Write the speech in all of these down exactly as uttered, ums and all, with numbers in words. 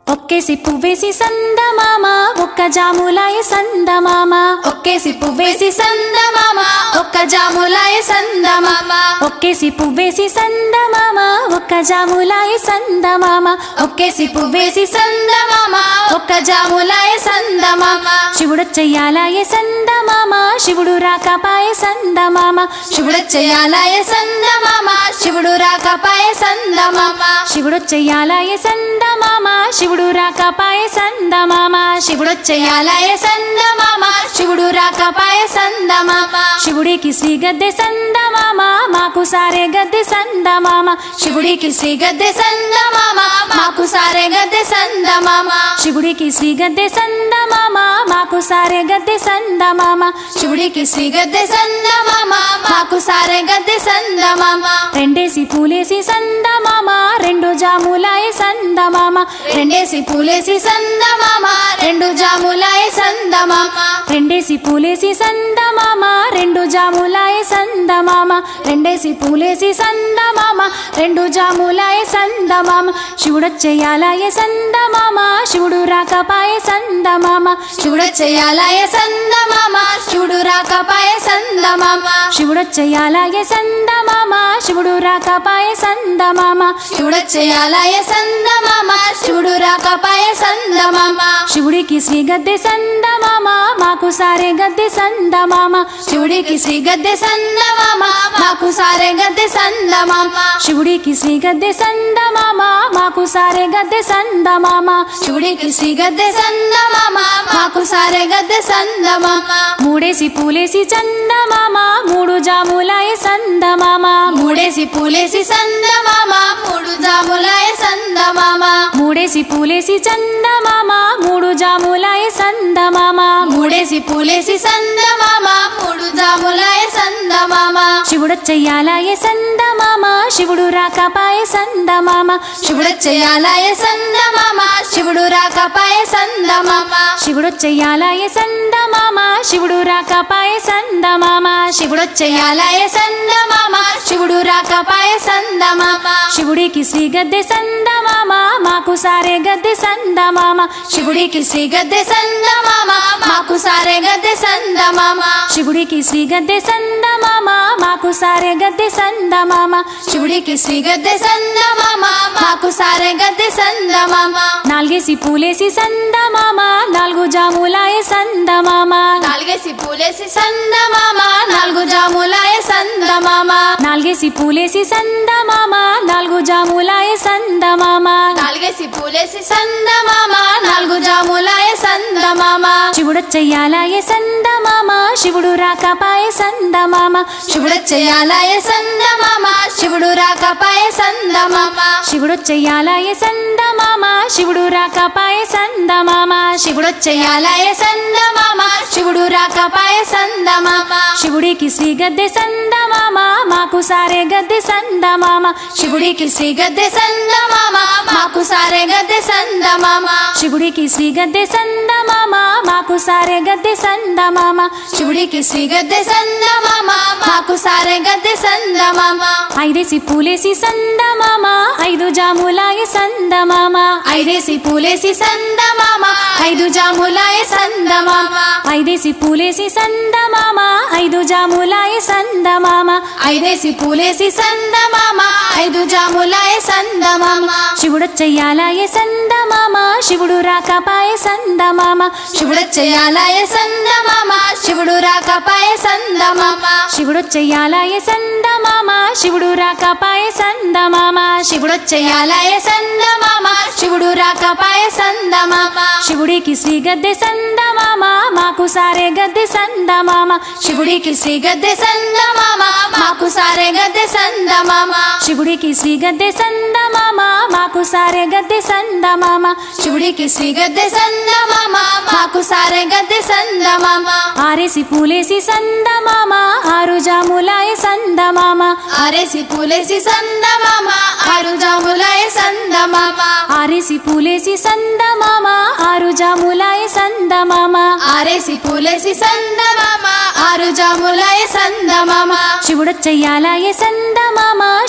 ఒక్కేసి పువ్వేసి సందమామ ఒక్క జాములాయ సందమామ ఒక్కేసి పువ్వేసి సందమామ ఒక్క జాములాయ సందమామ ఒక్కేసి పువ్వేసి సందమామ ఒక్క జాములాయ సందమామ ఒక్కేసి పువ్వేసి సందమామ ఒక్క జాములాయ సందమామ శివుడొచ్చయ్యాలాయ సందమామ శివుడు రాకపాయ సందమామ శివుడొచ్చయ్యాలాయ సందమామ శివుడు రాకపాయ సందమామ శివుడొచ్చయ్యాలాయ సందమామ శివుడు రాకపాయ సందమామ శివుడొచ్చయ్యాలాయ సందమామ శివుడు రాకపాయ సందమామ శివుడికి శ్రీ గద్దె సందమామ మాకు సారే గద్దె సందమామ శివుడికి శ్రీ గద్దె సందమామ మాకు సారే గద్దె సందమామ శివుడికి శ్రీ గద్దె సందమామ మాకు సారే గద్దె సందమామ శివుడికి శ్రీ గద్దె సందమామ మాకు సారే గద్దె సందమామ రెండేసి పూలేసి సందమామ రెండు జాములాయ సందమామ రెండేసి పూలేసి సందమామ రెండు జాములాయ సందమామ రెండేసి పూలేసి సందమామ రెండు జాములాయ సందమామ రెండేసి పూలేసి సందమామ రెండు జాములాయ సందమామ శివుడొచ్చయ్యాలాయ సందమామ శివుడు రాకపాయ సందమామ శివుడొచ్చయ్యాలాయ సందమామ శివుడు రాకపాయ సందమామ శివుడొచ్చయ్యాలాయ సందమామ శివుడు రాకపాయ సందమామ శివుడొచ్చయ్యాలాయ సందమామ శివుడు రాకపాయ సందమామ శివుడికి శ్రీ గద్దె సందమామ మాకు సారే గద్దె సందమామ శివుడికి శ్రీ గద్దె సందమామ మాకు సారే గద్దె సందమామ శివుడికి శ్రీ గద్దె సందమామ మాకు సారే గద్దె సందమామ శివుడికి శ్రీ గద్దె సందమామ మాకు సారే గద్దె సందమామ మూడేసి పూలేసి చందమామ మూడు జాములాయ సందమామ మూడేసి పూలేసి సందమామ మూడు జాములాయ సందమామ మూడేసి పూలేసి చందమామ మూడు జాములాయ సందమామ మూడేసి పూలేసి సందమామ మూడు జాములాయ సందమామ శివుడొచ్చయ్యాలాయ సందమామ శివుడు రాకపాయ సందమామ శివుడొచ్చయ్యాలాయ సందమామ శివుడు రాకపాయ సందమామ శివుడొచ్చయ్యాలాయ సందమామ శివుడు రాకపాయ సందమామ శివుడొచ్చయ్యాలాయ సందమామ శివుడు రాకపాయ సందమామ శివుడికి శ్రీ గద్దె సందమామ మాకు సారే గద్దె సందమామ శివుడికి శ్రీ గద్దె సందమామ మాకు సారే గద్దె సందమామ శివుడికి శ్రీ గద్దె సందమామ మాకు సారే గద్దె సందమామ శివుడికి శ్రీ గద్దె సందమామ మాకు సారే గద్దె సందమామ నాలుగేసి పూలేసి సందమామ నాలుగు జాములాయ సందమామ నాలుగేసి పూలేసి సందమామ నాలుగు జాములాయ సందమామ నాలుగేసి పూలేసి సందమామ నాలుగు జాములాయ సందమామ నాలుగేసి పూలేసి సందమామ నాలుగు జాములాయ సందమామ శివుడొచ్చయ్యాలాయ సందమామ శివుడు రాకపాయ సందమామ శివుడొచ్చయ్యాలాయ సందమామ శివుడు రాకపాయ సందమామ శివుడొచ్చయ్యాలాయ సందమామ శివుడు రాకపాయ సందమామ శివుడొచ్చయ్యాలాయ సందమామ శివుడు రాకపాయ సందమామ శివుడికి శ్రీ గద్దె సందమామ మాకు సారే గద్దె సందమామ శివుడికి శ్రీ గద్దె సందమామ మాకు సారే గద్దె సందమామ శివుడికి శ్రీ గద్దె సందమామ మాకు సారే గద్దె సందమామ శివుడికి శ్రీ గద్దె సందమామ మాకు సారే గద్దె సందమామ ఐదేసి పూలేసి సందమామ ఐదు జాములాయ సందమామ ఐదేసి పూలేసి సందమామ ఐదు జాములాయ సందమామ ఐదేసి పూలేసి సందమామ ఐదు జాములాయ సందమామ ఐదేసి పూలేసి సందమామ ఐదు జాములాయ సందమామ శివుడొచ్చయ్యాలాయ సందమామ శివుడు రాకపాయ సందమామ శివుడొచ్చయ్యాలాయ సందమామ శివుడు రాకపాయ సందమామ శివుడొచ్చయ్యాలాయ సందమామ శివుడు రాకపాయ సందమామ శివుడొచ్చయ్యాలాయ సందమామ శివుడు రాకపాయ సందమామ శివుడికి శ్రీ గద్దె సందమామ మాకు సారే గద్దె సందమామ శివుడికి శ్రీ గద్దె సందమామ మాకు సారే గద్దె సందమామ శివుడికి శ్రీ గద్దె సందమామ మాకు సారే గద్దె సందమామ శివుడికి శ్రీ గద్దె సందమామ మాకు సారే గద్దె సందమామ ఆరేసి పూలేసి సందమామ ఆరు జాములాయ సందమామ ఆరేసి పూలేసి సందమామ ఆరు జాములాయ సందమామ ఆరేసి పూలేసి సందమామ ఆరు జాములాయ సందమామ ఆరేసి పూలేసి సందమామ ఆరు జాములాయ సందమామ శివుడొచ్చయ్యాలాయ సందమామ శివుడు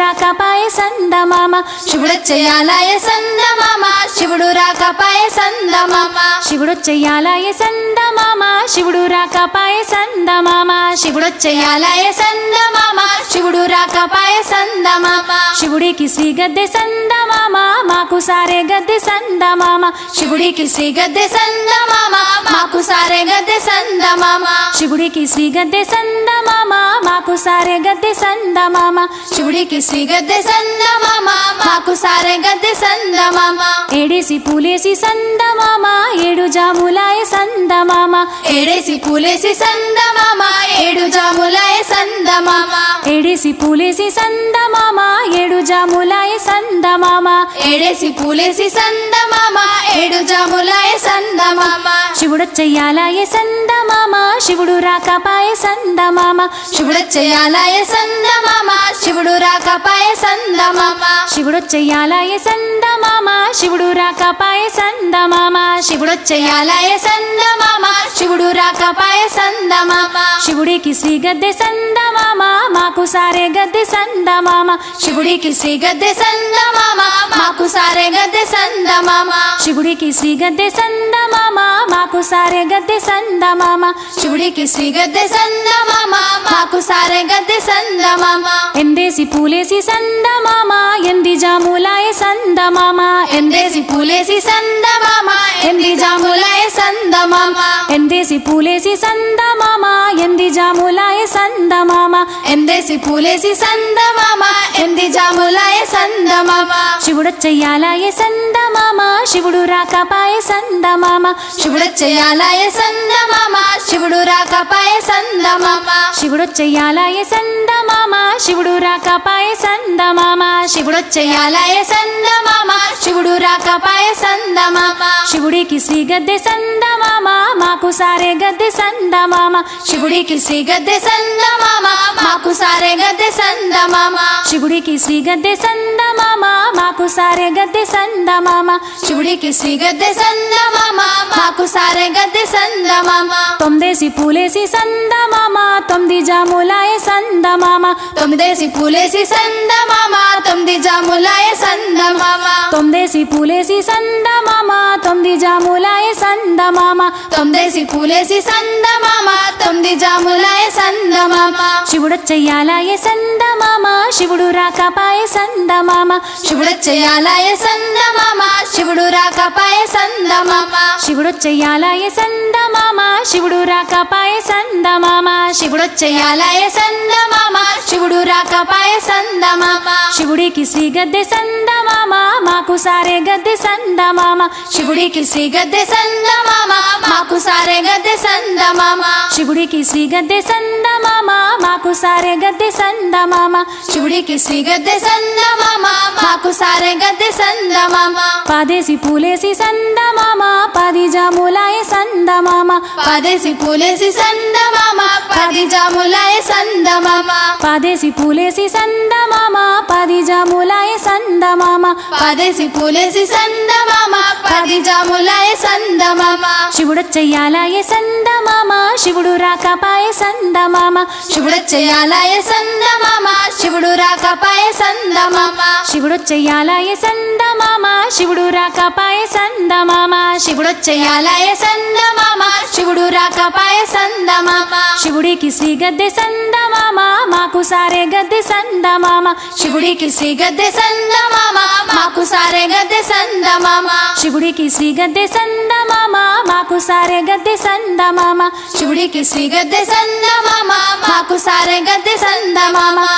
రాకపాయే సందమామ శివుడొచ్చేయాలాయే సందమామ శివుడు రాకపాయే సందమామ శివుడొచ్చేయాలాయే సందమామ శివుడు రాకపాయే సందమామ శివుడొచ్చేయాలాయే సందమామ శివుడు రాకపాయే సందమామ శివుడికి శ్రీ గద్దె సందమామ మాకు సారే గద్దె సందమామ శివుడికి శ్రీ గద్దె సందమామ మాకు సారే గద్దె సందమామ శివుడికి శ్రీ గద్దె సందమామ మాకు సారే గద్దె సందమామ శివుడికి శ్రీ గద్దె సందమామ మాకు సారే గద్దె సందమామ ఏడేసి పూలేసి సందమామ ఏడు జాములాయ సందమామ ఏడేసి పూలేసి సందమామ ఏడు జాములాయ సందమామ ఏడేసి పూలేసి సందమామ ఏడు జాములాయ సందమామ ఏడేసి పూలేసి సందమామ ఏడు జాములాయ సందమామ శివుడొచ్చేయాలాయే సందమామ శివుడు రాకపాయే సందమామ శివుడొచ్చేయాలాయే సందమామ శివుడు రాకపాయే సందమామ శివుడొచ్చేయాలాయే సందమామ శివుడు రాకపాయే సందమామ శివుడొచ్చేయాలాయే సందమామ శివుడు రాకపాయే సందమామ శివుడికి శ్రీ గద్దె సందమామ మాకు సారే గద్దె సందమామ శివుడికి శ్రీ గద్దె సందమామ మాకు సారే గద్దె సందమామ శివుడికి శ్రీ గద్దె సందమామ మాకు సారే గద్దె సందమామ శివుడికి శ్రీ గద్దె సందమామ మాకు సారే గద్దె సందమామ ఎందేసి పూలేసి సందమామ ఎంది జాములాయ సందమామ ఎందేసి పూలేసి సందమామ ఎంది జాములాయ సందమామ ఎందేసి పూలేసి సందమామ ఎంది జాములాయ సందమామ ఎందేసి పూలేసి సందమామ ఎంది జాములాయ సందమామ శివుడొచ్చేయాలాయే సందమామ శివుడు రాకపాయే సందమామ శివుడొచ్చేయాలాయే సందమామ శివుడు రాకపాయే సందమామ శివుడొచ్చేయాలాయే సందమామ శివుడు రాకపాయే సందమామ శివుడొచ్చేయాలాయే సందమామ శివుడు రాకపాయే సందమామ శివుడికి శ్రీ గద్దె సందమామ మాకు సారే గద్దె సందమామ శివుడికి శ్రీ గద్దె సందమామ మాకు సారే గద్దె సందమామ శివుడికి శ్రీ గద్దె సందమామ మాకు సారే గద్దె సందమామ శివుడికి శ్రీ గద్దె సందమామ మాకు సారే గద్దె సందమామ తొమ్మిదేసి పూలేసి సందమామ తొమ్మిది జాములాయ సందమామ తొమ్మిదేసి పూలేసి సందమామ తొమ్మిది జాములాయ సందమామ తొమ్మిదేసి పూలేసి సందమామ తొమ్మిది జాములాయ సందమామ తొమ్మిదేసి పూలేసి సందమామ తొమ్మిది జాములాయ సందమామ శివుడొచ్చేయాలాయే సందమామ శివుడు రాకపాయే సందమామ శివుడొచ్చేయాలాయే సందమామ శివుడు రాకపాయే సందమామ శివుడొచ్చేయాలాయే సందమామ శివుడు రాకపాయే సందమామ శివుడొచ్చేయాలాయే సందమామ శివుడు రాకపాయే సందమామ శివుడికి శ్రీ గద్దె సందమామ మాకు సారే గద్దె సందమామ శివుడికి శ్రీ గద్దె సందమామ మాకు సారే గద్దె సందమామ శివుడికి శ్రీ గద్దె సందమామ మాకు సారే గద్దె సందమామ శివుడికి శ్రీ గద్దె సందమామ మాకు సారే గద్దె సందమామ పాదేసి పూలేసి సందమామ పది జాములాయ సందమామ పాదేసి పూలేసి సందమామ పది జాములాయ సందమామ పాదేసి పూలేసి సందమామ పది జాములాయ సందమామ పాదేసి పూలేసి సందమామ పది జాములాయ సందమామ శివుడొచ్చేయాలాయే సందమామ శివుడు రాకపాయే సందమామ శివుడొచ్చేయాలాయే సందమామ శివుడు రాకపాయే సందమామ శివుడొచ్చేయాలాయే సందమామ శివుడు రాకపాయే సందమామ శివుడొచ్చేయాలాయే సందమామ శివుడు రాకపాయే సందమామ శివుడికి శ్రీ గద్దె సందమామ మాకు సారే గద్దె సందమామ శివుడికి శ్రీ గద్దె సందమామ మాకు సారే గద్దె సందమామ శివుడికి శ్రీ గద్దె సందమామ మాకు సారే గద్దె సందమామ శివుడికి శ్రీ గద్దె సందమామ మాకు సారే గద్దె సందమామ